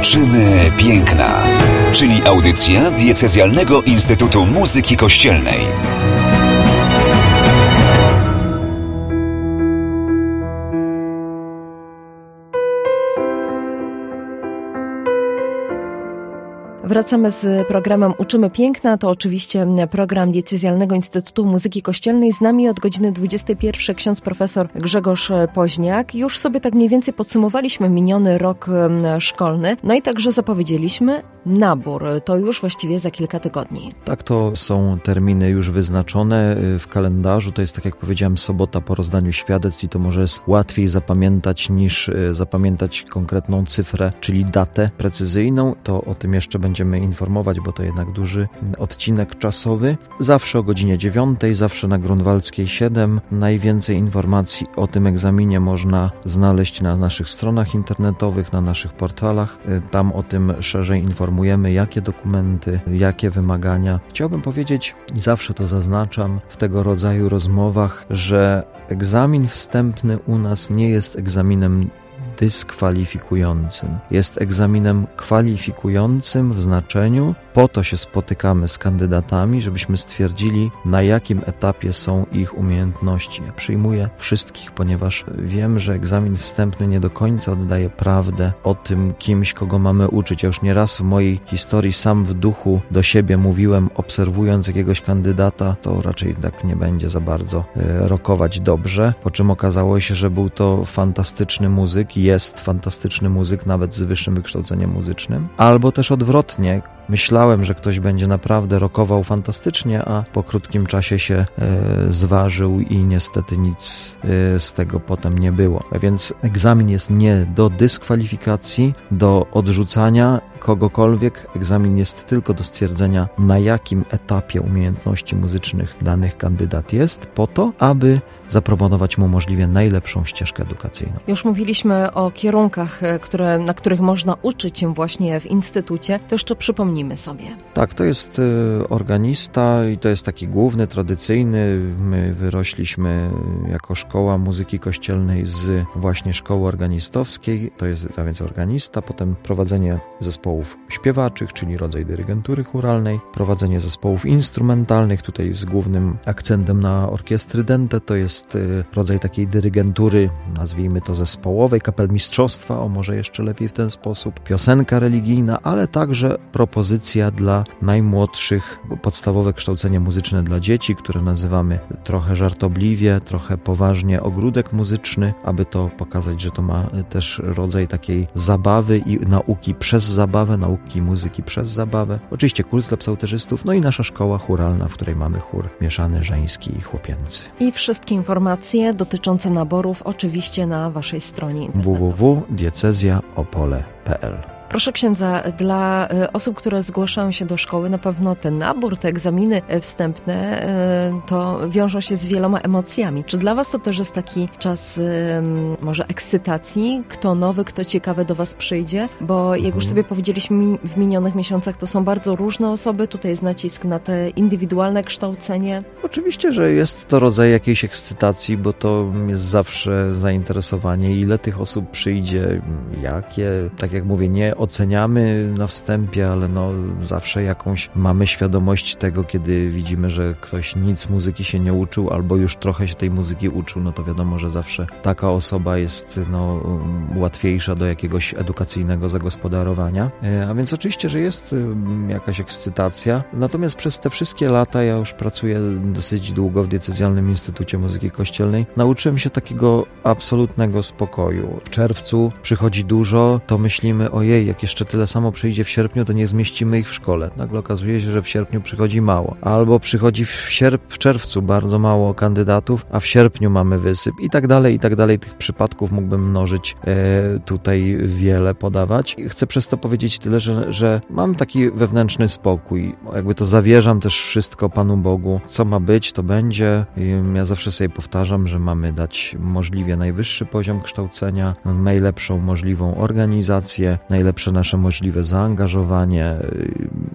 Uczymy piękna, czyli audycja Diecezjalnego Instytutu Muzyki Kościelnej. Wracamy z programem Uczymy Piękna. To oczywiście program Diecezjalnego Instytutu Muzyki Kościelnej. Z nami od godziny 21 ksiądz profesor Grzegorz Poźniak. Już sobie tak mniej więcej podsumowaliśmy miniony rok szkolny. No i także zapowiedzieliśmy nabór. To już właściwie za kilka tygodni. Tak, to są terminy już wyznaczone w kalendarzu. To jest, tak jak powiedziałem, sobota po rozdaniu świadectw i to może jest łatwiej zapamiętać niż zapamiętać konkretną cyfrę, czyli datę precyzyjną. To o tym jeszcze będziemy informować, bo to jednak duży odcinek czasowy. Zawsze o godzinie 9, zawsze na Grunwaldzkiej 7. Najwięcej informacji o tym egzaminie można znaleźć na naszych stronach internetowych, na naszych portalach. Tam o tym szerzej informujemy, jakie dokumenty, jakie wymagania. Chciałbym powiedzieć, i zawsze to zaznaczam w tego rodzaju rozmowach, że egzamin wstępny u nas nie jest egzaminem dyskwalifikującym. Jest egzaminem kwalifikującym w znaczeniu, po to się spotykamy z kandydatami, żebyśmy stwierdzili, na jakim etapie są ich umiejętności. Ja przyjmuję wszystkich, ponieważ wiem, że egzamin wstępny nie do końca oddaje prawdę o tym kimś, kogo mamy uczyć. Ja już nieraz w mojej historii sam w duchu do siebie mówiłem, obserwując jakiegoś kandydata, to raczej tak nie będzie za bardzo rokować dobrze, po czym okazało się, że był to fantastyczny muzyk, jest fantastyczny muzyk, nawet z wyższym wykształceniem muzycznym, albo też odwrotnie. Myślałem, że ktoś będzie naprawdę rockował fantastycznie, a po krótkim czasie się zważył i niestety nic z tego potem nie było. A więc egzamin jest nie do dyskwalifikacji, do odrzucania kogokolwiek. Egzamin jest tylko do stwierdzenia, na jakim etapie umiejętności muzycznych danych kandydat jest, po to, aby zaproponować mu możliwie najlepszą ścieżkę edukacyjną. Już mówiliśmy o kierunkach, na których można uczyć się właśnie w instytucie. To jeszcze przypomnijmy sobie. Tak, to jest organista i to jest taki główny, tradycyjny. My wyrośliśmy jako szkoła muzyki kościelnej z właśnie szkoły organistowskiej. To jest a więc organista, potem prowadzenie zespołów śpiewaczych, czyli rodzaj dyrygentury chóralnej, prowadzenie zespołów instrumentalnych, tutaj z głównym akcentem na orkiestry dente, to jest rodzaj takiej dyrygentury, nazwijmy to zespołowej, kapelmistrzostwa, może jeszcze lepiej w ten sposób, piosenka religijna, ale także propozycja dla najmłodszych, podstawowe kształcenie muzyczne dla dzieci, które nazywamy trochę żartobliwie, trochę poważnie ogródek muzyczny, aby to pokazać, że to ma też rodzaj takiej zabawy i nauki przez zabawę, nauki muzyki przez zabawę. Oczywiście kurs dla psałterzystów, no i nasza szkoła chóralna, w której mamy chór mieszany żeński i chłopięcy. I wszystkie informacje dotyczące naborów oczywiście na waszej stronie internetowej www.diecezjaopole.pl. Proszę księdza, dla osób, które zgłaszają się do szkoły, na pewno ten nabór, te egzaminy wstępne to wiążą się z wieloma emocjami. Czy dla was to też jest taki czas może ekscytacji? Kto nowy, kto ciekawy do was przyjdzie? Bo jak już sobie powiedzieliśmy w minionych miesiącach, to są bardzo różne osoby. Tutaj jest nacisk na te indywidualne kształcenie. Oczywiście, że jest to rodzaj jakiejś ekscytacji, bo to jest zawsze zainteresowanie. Ile tych osób przyjdzie, jakie, tak jak mówię, nie oceniamy na wstępie, ale zawsze jakąś mamy świadomość tego, kiedy widzimy, że ktoś nic muzyki się nie uczył, albo już trochę się tej muzyki uczył, to wiadomo, że zawsze taka osoba jest łatwiejsza do jakiegoś edukacyjnego zagospodarowania. A więc oczywiście, że jest jakaś ekscytacja. Natomiast przez te wszystkie lata, ja już pracuję dosyć długo w Diecezjalnym Instytucie Muzyki Kościelnej, nauczyłem się takiego absolutnego spokoju. W czerwcu przychodzi dużo, to myślimy, ojej, jak jeszcze tyle samo przyjdzie w sierpniu, to nie zmieścimy ich w szkole. Nagle okazuje się, że w sierpniu przychodzi mało. Albo przychodzi w czerwcu bardzo mało kandydatów, a w sierpniu mamy wysyp i tak dalej, i tak dalej. Tych przypadków mógłbym mnożyć tutaj wiele, podawać. Chcę przez to powiedzieć tyle, że mam taki wewnętrzny spokój. Jakby to zawierzam też wszystko Panu Bogu. Co ma być, to będzie. Ja zawsze sobie powtarzam, że mamy dać możliwie najwyższy poziom kształcenia, najlepszą możliwą organizację, najlepsze nasze możliwe zaangażowanie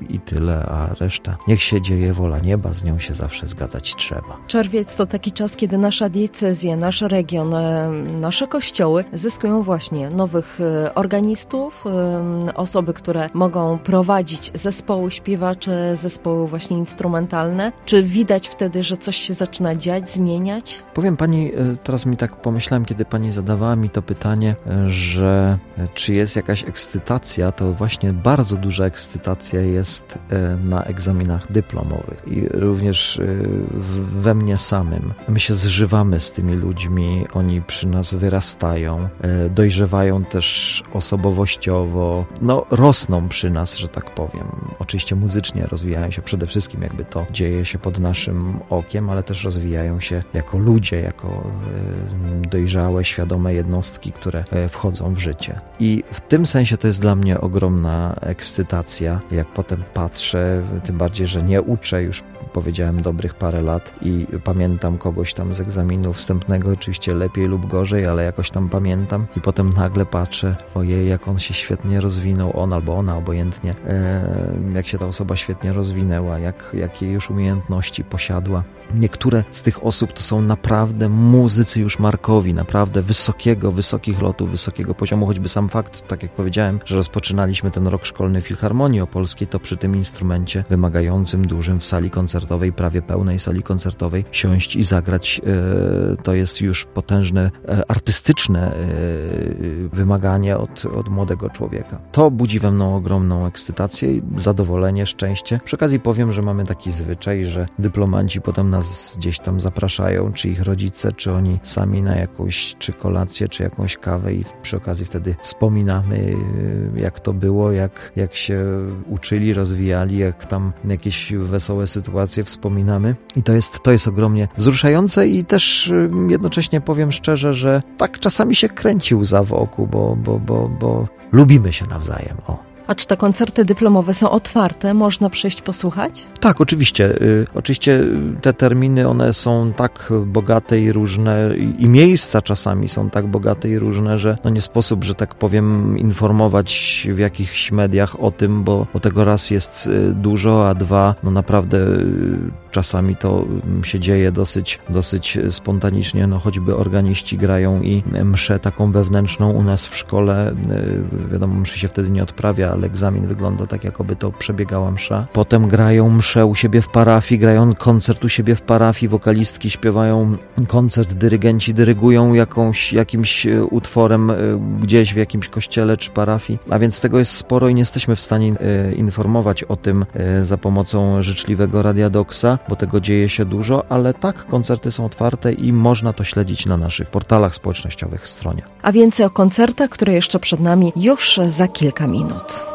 i tyle, a reszta niech się dzieje, wola nieba, z nią się zawsze zgadzać trzeba. Czerwiec to taki czas, kiedy nasza diecezja, nasz region, nasze kościoły zyskują właśnie nowych organistów, osoby, które mogą prowadzić zespoły śpiewacze, zespoły właśnie instrumentalne. Czy widać wtedy, że coś się zaczyna dziać, zmieniać? Powiem pani, teraz mi tak pomyślałem, kiedy pani zadawała mi to pytanie, że czy jest jakaś ekscytacja, to właśnie bardzo duża ekscytacja jest na egzaminach dyplomowych i również we mnie samym. My się zżywamy z tymi ludźmi, oni przy nas wyrastają, dojrzewają też osobowościowo, rosną przy nas, że tak powiem. Oczywiście muzycznie rozwijają się przede wszystkim, jakby to dzieje się pod naszym okiem, ale też rozwijają się jako ludzie, jako dojrzałe, świadome jednostki, które wchodzą w życie. I w tym sensie to jest dla mnie ogromna ekscytacja, jak potem patrzę, tym bardziej, że nie uczę już, powiedziałem, dobrych parę lat i pamiętam kogoś tam z egzaminu wstępnego, oczywiście lepiej lub gorzej, ale jakoś tam pamiętam i potem nagle patrzę, ojej, jak on się świetnie rozwinął, on albo ona, obojętnie, jak się ta osoba świetnie rozwinęła, jakie już umiejętności posiadła. Niektóre z tych osób to są naprawdę muzycy już markowi, naprawdę wysokich lotów, wysokiego poziomu, choćby sam fakt, tak jak powiedziałem, że rozpoczynaliśmy ten rok szkolny Filharmonii Opolskiej, to przy tym instrumencie wymagającym dużym w sali koncertowej, prawie pełnej sali koncertowej, siąść i zagrać, to jest już potężne, artystyczne wymaganie od młodego człowieka. To budzi we mną ogromną ekscytację, zadowolenie, szczęście. Przy okazji powiem, że mamy taki zwyczaj, że dyplomanci potem nas gdzieś tam zapraszają, czy ich rodzice, czy oni sami na jakąś, czy kolację, czy jakąś kawę i przy okazji wtedy wspominamy, jak to było, jak się uczyli, rozwijali, jak tam jakieś wesołe sytuacje wspominamy. I to jest ogromnie wzruszające i też jednocześnie powiem szczerze, że tak czasami się kręci łza w oku, bo lubimy się nawzajem. A czy te koncerty dyplomowe są otwarte? Można przyjść posłuchać? Tak, oczywiście. Oczywiście te terminy, one są tak bogate i różne i miejsca czasami są tak bogate i różne, że nie sposób, że tak powiem, informować w jakichś mediach o tym, bo tego raz jest dużo, a dwa, naprawdę czasami to się dzieje dosyć spontanicznie, choćby organiści grają i mszę taką wewnętrzną u nas w szkole, wiadomo, mszy się wtedy nie odprawia, ale egzamin wygląda tak, jakoby to przebiegała msza. Potem grają mszę u siebie w parafii, grają koncert u siebie w parafii, wokalistki śpiewają koncert, dyrygenci dyrygują jakimś utworem gdzieś w jakimś kościele czy parafii, a więc tego jest sporo i nie jesteśmy w stanie informować o tym za pomocą życzliwego Radia Doksa, bo tego dzieje się dużo, ale tak, koncerty są otwarte i można to śledzić na naszych portalach społecznościowych, stronie. A więcej o koncertach, które jeszcze przed nami, już za kilka minut.